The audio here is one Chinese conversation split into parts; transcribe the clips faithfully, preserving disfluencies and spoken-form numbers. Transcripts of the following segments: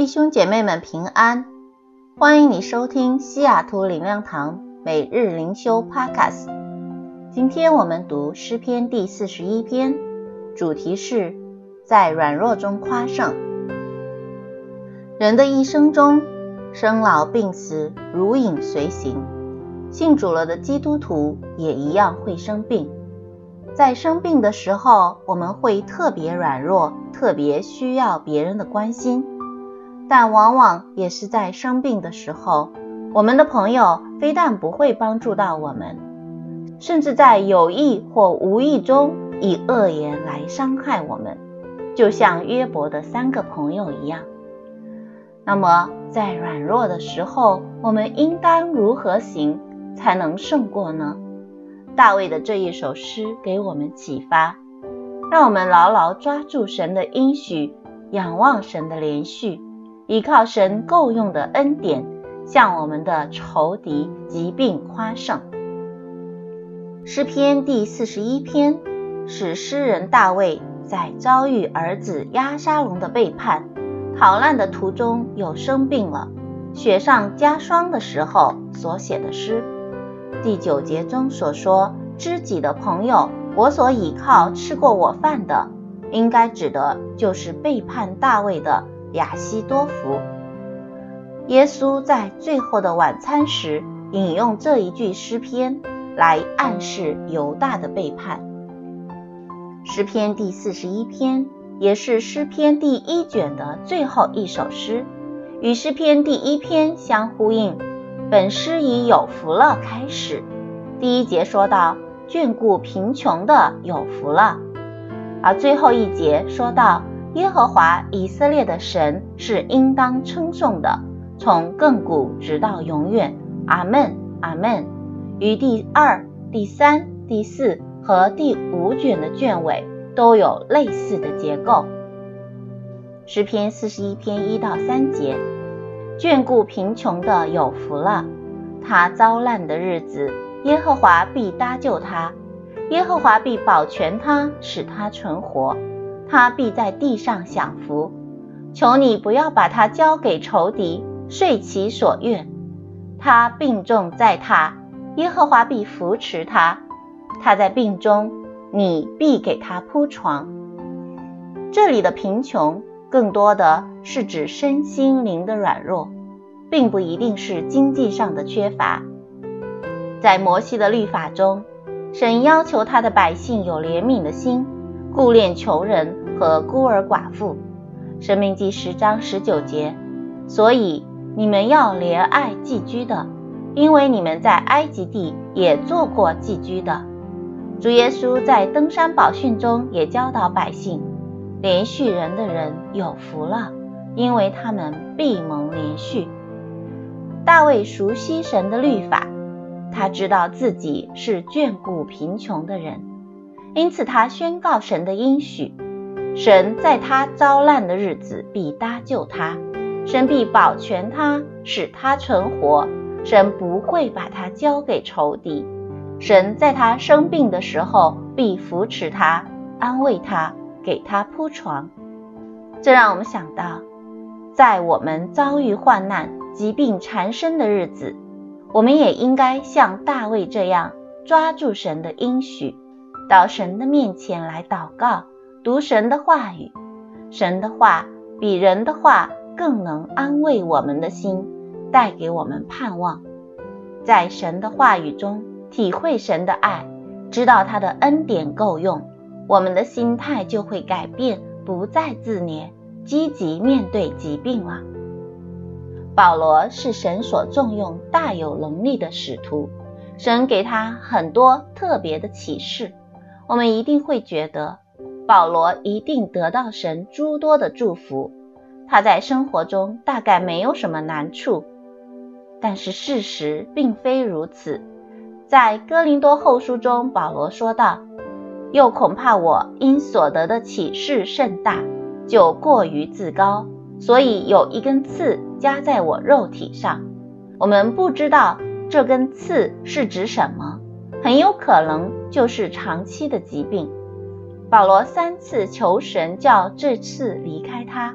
弟兄姐妹们平安，欢迎你收听西雅图灵粮堂每日灵修 Podcast。 今天我们读诗篇第四十一篇，主题是在软弱中夸胜。人的一生中，生老病死如影随形，信主了的基督徒也一样会生病。在生病的时候，我们会特别软弱，特别需要别人的关心。但往往也是在生病的时候，我们的朋友非但不会帮助到我们，甚至在有意或无意中以恶言来伤害我们，就像约伯的三个朋友一样。那么在软弱的时候，我们应当如何行才能胜过呢？大卫的这一首诗给我们启发，让我们牢牢抓住神的应许，仰望神的连续，依靠神够用的恩典，向我们的仇敌疾病夸胜。诗篇第四十一篇是诗人大卫在遭遇儿子押沙龙的背叛、逃难的途中有生病了，雪上加霜的时候所写的诗。第九节中所说，知己的朋友，我所倚靠吃过我饭的，应该指的就是背叛大卫的亚希多弗。耶稣在最后的晚餐时引用这一句诗篇来暗示犹大的背叛。诗篇第四十一篇也是诗篇第一卷的最后一首诗，与诗篇第一篇相呼应。本诗以有福了开始，第一节说到眷顾贫穷的有福了，而最后一节说到耶和华以色列的神是应当称颂的，从亘古直到永远，阿们阿们。于第二、第三、第四和第五卷的卷尾都有类似的结构。诗篇四十一篇一到三节，眷顾贫穷的有福了，他遭难的日子，耶和华必搭救他，耶和华必保全他，使他存活，他必在地上享福。求你不要把他交给仇敌，遂其所愿。他病重在榻，耶和华必扶持他，他在病中，你必给他铺床。这里的贫穷更多的是指身心灵的软弱，并不一定是经济上的缺乏。在摩西的律法中，神要求他的百姓有怜悯的心，顾念穷人和孤儿寡妇。申命记十章十九节，所以你们要怜爱寄居的，因为你们在埃及地也做过寄居的。主耶稣在登山宝训中也教导百姓，怜恤人的人有福了，因为他们必蒙怜恤。大卫熟悉神的律法，他知道自己是眷顾贫穷的人，因此他宣告神的应许，神在他遭难的日子必搭救他，神必保全他，使他存活，神不会把他交给仇敌，神在他生病的时候必扶持他，安慰他，给他铺床。这让我们想到，在我们遭遇患难、疾病缠身的日子，我们也应该像大卫这样抓住神的应许，到神的面前来祷告，读神的话语。神的话比人的话更能安慰我们的心，带给我们盼望。在神的话语中体会神的爱，知道他的恩典够用，我们的心态就会改变，不再自怜，积极面对疾病了。保罗是神所重用、大有能力的使徒，神给他很多特别的启示，我们一定会觉得保罗一定得到神诸多的祝福，他在生活中大概没有什么难处。但是事实并非如此。在哥林多后书中，保罗说道，又恐怕我因所得的启示甚大，就过于自高，所以有一根刺加在我肉体上。我们不知道这根刺是指什么，很有可能就是长期的疾病。保罗三次求神叫这刺离开他，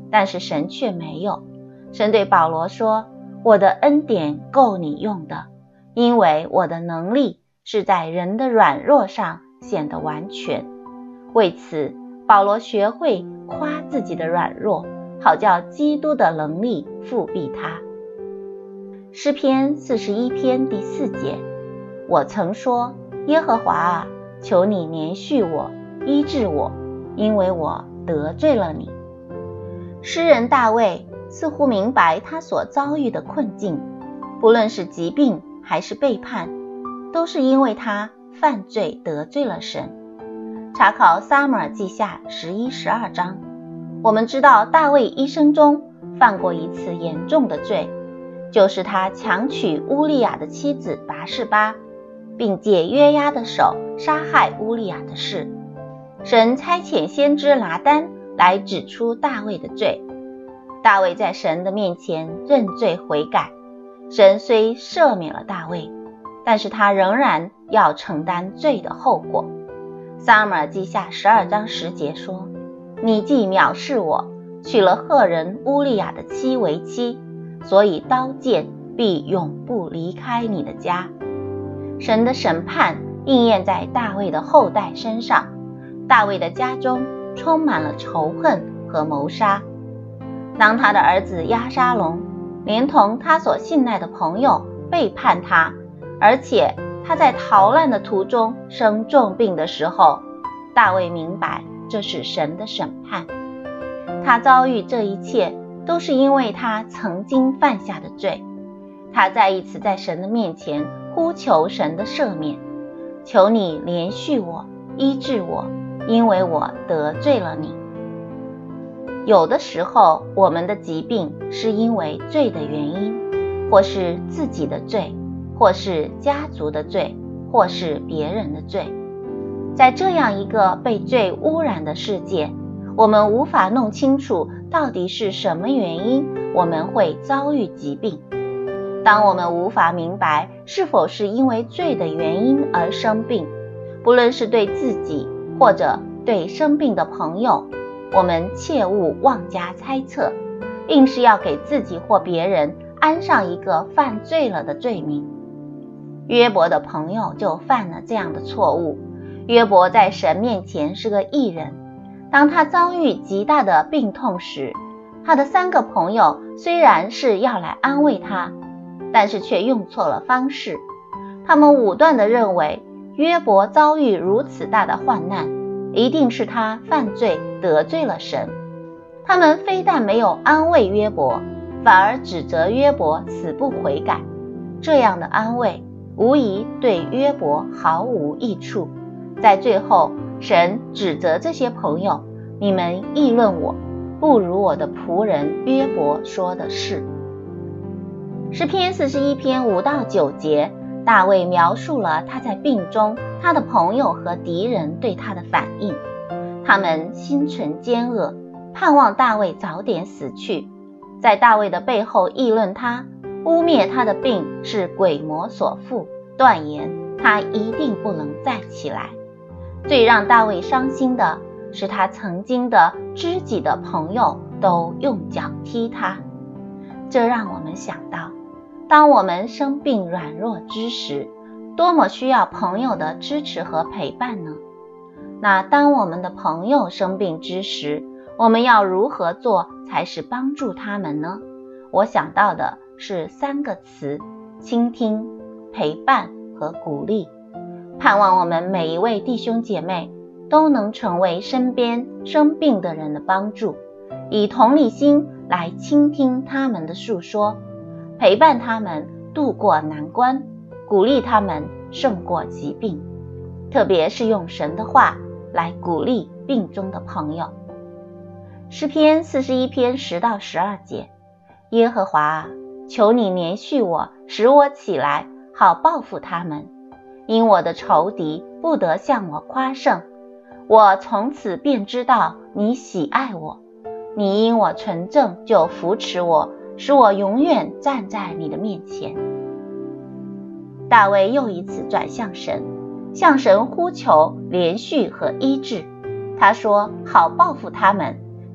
但是神却没有。神对保罗说，我的恩典够你用的，因为我的能力是在人的软弱上显得完全。为此，保罗学会夸自己的软弱，好叫基督的能力覆庇他。诗篇四十一篇第四节，我曾说，耶和华啊，求你怜恤我，医治我，因为我得罪了你。诗人大卫似乎明白他所遭遇的困境，不论是疾病还是背叛，都是因为他犯罪得罪了神。查考撒母耳记下十一、十二章，我们知道大卫一生中犯过一次严重的罪，就是他强娶乌利亚的妻子拔示巴，并借约押的手杀害乌利亚的事。神差遣先知拿单来指出大卫的罪。大卫在神的面前认罪悔改，神虽赦免了大卫，但是他仍然要承担罪的后果。撒母耳记下十二章十节说，你既藐视我，娶了赫人乌利亚的妻为妻，所以刀剑必永不离开你的家。神的审判应验在大卫的后代身上，大卫的家中充满了仇恨和谋杀。当他的儿子押沙龙连同他所信赖的朋友背叛他，而且他在逃难的途中生重病的时候，大卫明白这是神的审判。他遭遇这一切都是因为他曾经犯下的罪。他再一次在神的面前呼求神的赦免，求你怜恤我，医治我，因为我得罪了你。有的时候我们的疾病是因为罪的原因，或是自己的罪，或是家族的罪，或是别人的罪。在这样一个被罪污染的世界，我们无法弄清楚到底是什么原因我们会遭遇疾病。当我们无法明白是否是因为罪的原因而生病，不论是对自己或者对生病的朋友，我们切勿妄加猜测，硬是要给自己或别人安上一个犯罪了的罪名。约伯的朋友就犯了这样的错误。约伯在神面前是个义人，当他遭遇极大的病痛时，他的三个朋友虽然是要来安慰他，但是却用错了方式。他们武断地认为约伯遭遇如此大的患难，一定是他犯罪得罪了神。他们非但没有安慰约伯，反而指责约伯死不悔改。这样的安慰无疑对约伯毫无益处。在最后，神指责这些朋友，你们议论我，不如我的仆人约伯说的是。诗篇四十一篇五到九节，大卫描述了他在病中他的朋友和敌人对他的反应。他们心存奸恶，盼望大卫早点死去，在大卫的背后议论他，污蔑他的病是鬼魔所附，断言他一定不能再起来。最让大卫伤心的是他曾经的知己的朋友都用脚踢他。这让我们想到，当我们生病软弱之时，多么需要朋友的支持和陪伴呢？那当我们的朋友生病之时，我们要如何做才是帮助他们呢？我想到的是三个词：倾听、陪伴和鼓励。盼望我们每一位弟兄姐妹都能成为身边生病的人的帮助，以同理心来倾听他们的诉说，陪伴他们度过难关，鼓励他们胜过疾病，特别是用神的话来鼓励病中的朋友。诗篇四十一篇十到十二节，耶和华啊，求你怜恤我，使我起来，好报复他们，因我的仇敌不得向我夸胜。我从此便知道你喜爱我，你因我纯正就扶持我，使我永远站在你的面前。大卫又一次转向神，向神呼求怜恤和医治。他说好报复他们，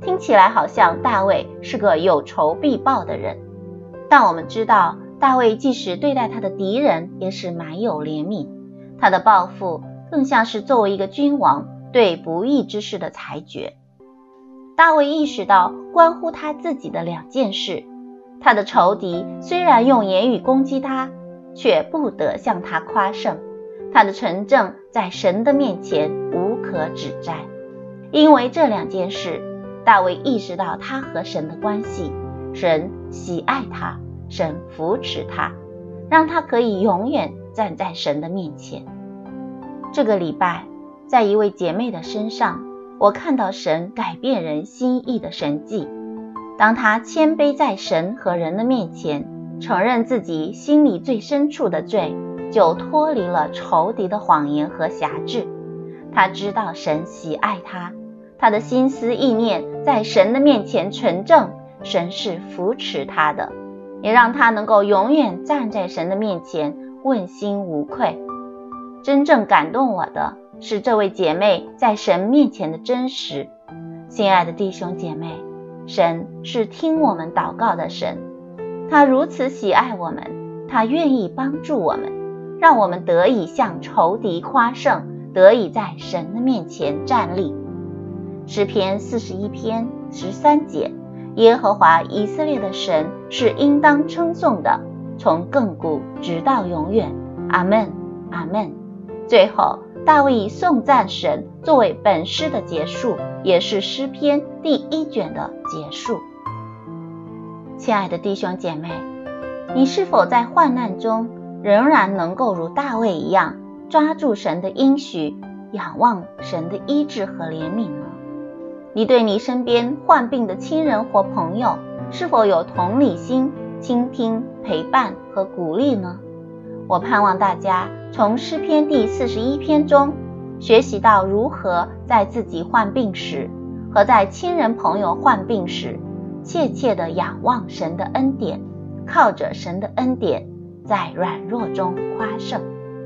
听起来好像大卫是个有仇必报的人，但我们知道大卫即使对待他的敌人也是满有怜悯，他的报复更像是作为一个君王对不义之事的裁决。大卫意识到关乎他自己的两件事，他的仇敌虽然用言语攻击他，却不得向他夸胜，他的城正在神的面前无可指摘。因为这两件事，大卫意识到他和神的关系，神喜爱他，神扶持他，让他可以永远站在神的面前。这个礼拜，在一位姐妹的身上，我看到神改变人心意的神迹。当她谦卑在神和人的面前，承认自己心里最深处的罪，就脱离了仇敌的谎言和辖制。她知道神喜爱她，她的心思意念在神的面前纯正，神是扶持她的，也让她能够永远站在神的面前问心无愧。真正感动我的是这位姐妹在神面前的真实。亲爱的弟兄姐妹，神是听我们祷告的神，他如此喜爱我们，他愿意帮助我们，让我们得以向仇敌夸胜，得以在神的面前站立。诗篇四十一篇十三节，耶和华以色列的神是应当称颂的，从亘古直到永远。阿们，阿们。最后，大卫以颂赞神作为本诗的结束，也是诗篇第一卷的结束。亲爱的弟兄姐妹，你是否在患难中仍然能够如大卫一样抓住神的应许，仰望神的医治和怜悯呢？你对你身边患病的亲人或朋友是否有同理心、倾听、陪伴和鼓励呢？我盼望大家从诗篇第四十一篇中学习到如何在自己患病时和在亲人朋友患病时切切地仰望神的恩典，靠着神的恩典在软弱中夸胜。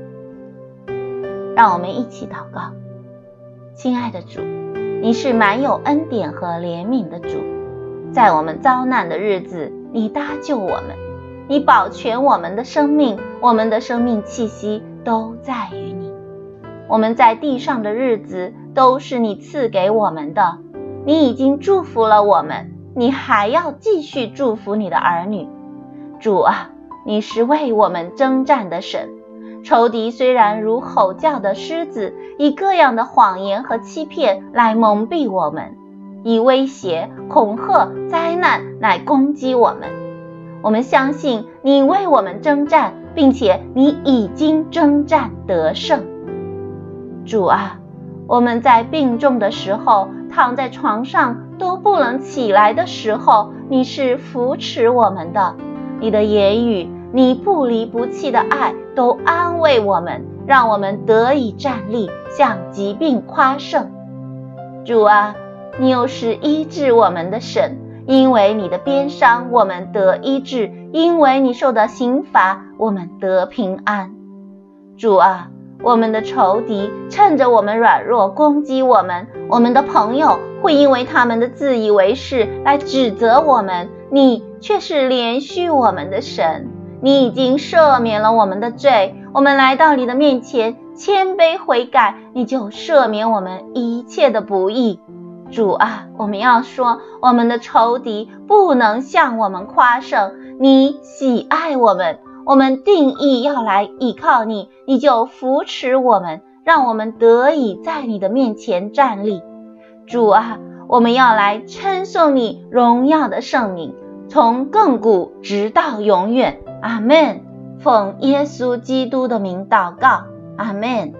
让我们一起祷告。亲爱的主，你是满有恩典和怜悯的主，在我们遭难的日子，你搭救我们，你保全我们的生命，我们的生命气息都在于你。我们在地上的日子都是你赐给我们的，你已经祝福了我们，你还要继续祝福你的儿女。主啊，你是为我们征战的神，仇敌虽然如吼叫的狮子，以各样的谎言和欺骗来蒙蔽我们，以威胁、恐吓、灾难来攻击我们。我们相信你为我们征战，并且你已经征战得胜。主啊，我们在病重的时候，躺在床上都不能起来的时候，你是扶持我们的，你的言语，你不离不弃的爱都安慰我们，让我们得以站立，向疾病夸胜。主啊，你又是医治我们的神，因为你的鞭伤我们得医治，因为你受的刑罚我们得平安。主啊，我们的仇敌趁着我们软弱攻击我们，我们的朋友会因为他们的自以为是来指责我们，你却是怜恤我们的神，你已经赦免了我们的罪，我们来到你的面前谦卑悔改，你就赦免我们一切的不义。主啊，我们要说，我们的仇敌不能向我们夸胜，你喜爱我们，我们定义要来依靠你，你就扶持我们，让我们得以在你的面前站立。主啊，我们要来称颂你荣耀的圣名，从亘古直到永远。阿们。奉耶稣基督的名祷告，阿们。